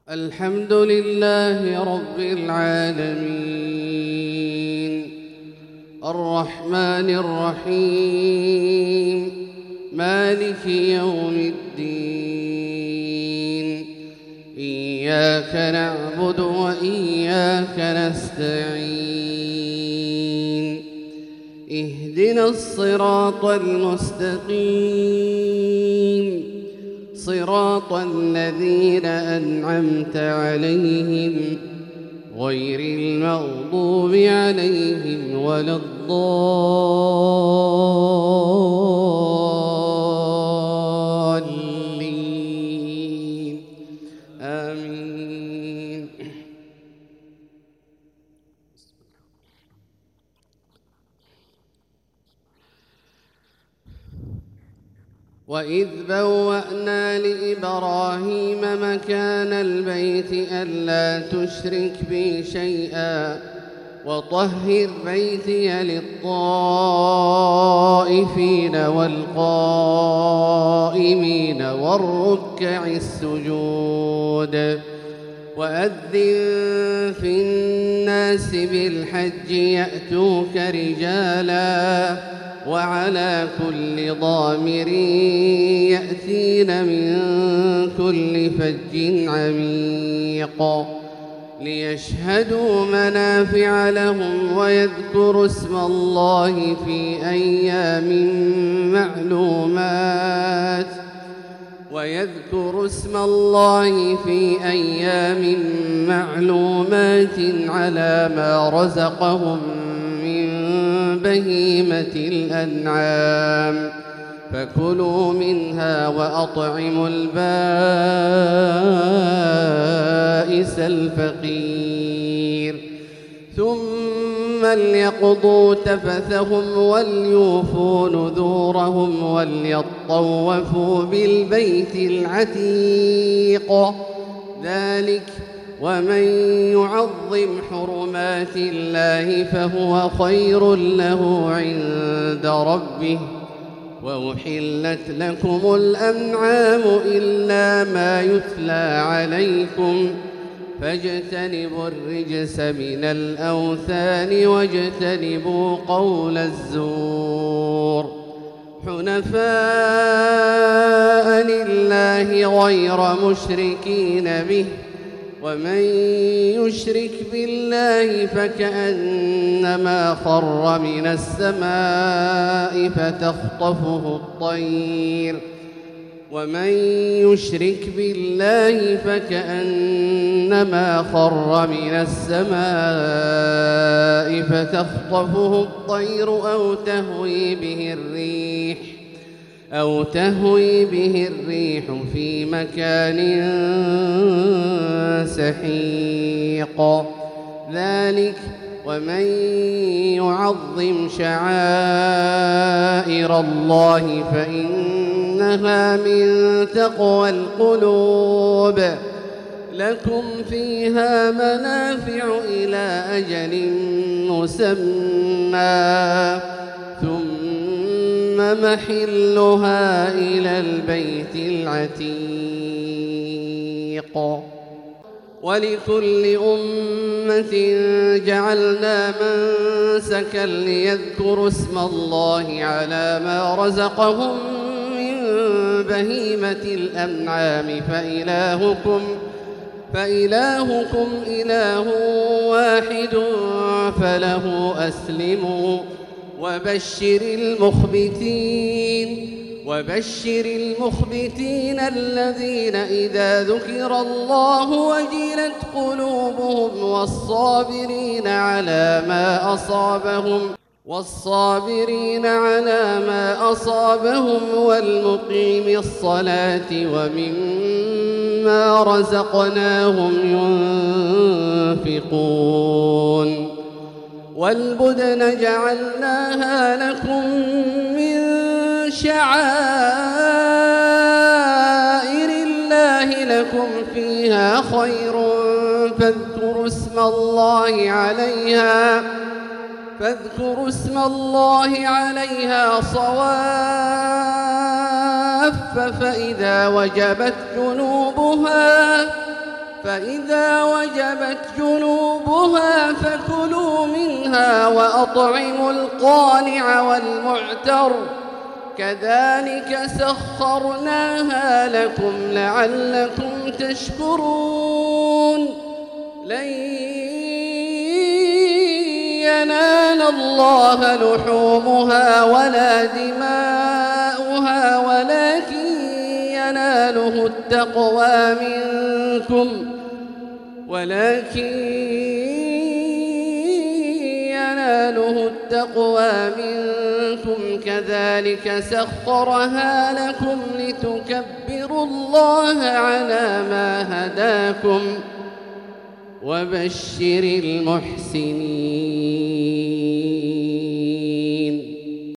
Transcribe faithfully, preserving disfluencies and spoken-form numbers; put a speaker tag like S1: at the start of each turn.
S1: الحمد لله رب العالمين الرحمن الرحيم مالك يوم الدين إياك نعبد وإياك نستعين اهدنا الصراط المستقيم صراط الذين أنعمت عليهم غير المغضوب عليهم ولا الضالين آمين. وإذ بوأنا لإبراهيم مكان البيت ألا تشرك بي شيئا وطهر بيتي للطائفين والقائمين والركع السجود وأذن في الناس بالحج يأتوك رجالا وعلى كل ضامر يأتين من كل فج عميق ليشهدوا منافع لهم ويذكروا اسم الله في أيام معلومات ويذكروا اسم الله في أيام معلومات على ما رزقهم بهيمة الأنعام فكلوا منها وأطعموا البائس الفقير ثم ليقضوا تفثهم وليوفوا نذورهم وليطوفوا بالبيت العتيق ذلك ومن يعظم حرمات الله فهو خير له عند ربه وأحلت لكم الأنعام إلا ما يتلى عليكم فاجتنبوا الرجس من الأوثان واجتنبوا قول الزور حنفاء لله غير مشركين به ومن يشرك بالله فكأنما خر من السماء فتخطفه الطير ومن يشرك بالله فكأنما خر من السماء فتخطفه الطير أو تهوي به الريح أو تهوي به الريح في مكان سحيق ذلك ومن يعظم شعائر الله فإنها من تقوى القلوب لكم فيها منافع إلى أجل مسمى ثم محلها إلى البيت العتيق ولكل أمة جعلنا منسكا ليذكروا اسم الله على ما رزقهم من بهيمة الأنعام فإلهكم فإلهكم إله واحد فله أسلموا وبشر المخبتين وبشر المخبتين الذين إذا ذكر الله وجلت قلوبهم والصابرين على ما أصابهم والصابرين على ما أصابهم والمقيم الصلاة ومما رزقناهم ينفقون والبدن جعلناها لكم من شعائر الله لكم فيها خير فاذكروا اسم الله عليها فاذكروا اسم الله عليها صواف فإذا وجبت جنوبها فإذا وجبت جنوبها فكلوا منها وأطعموا القانع والمعتر كذلك سخرناها لكم لعلكم تشكرون لن ينال الله لحومها ولا دماؤها ولكن يناله التقوى منكم ولكن يناله التقوى منكم كذلك سخرها لكم لتكبروا الله على ما هداكم وبشر المحسنين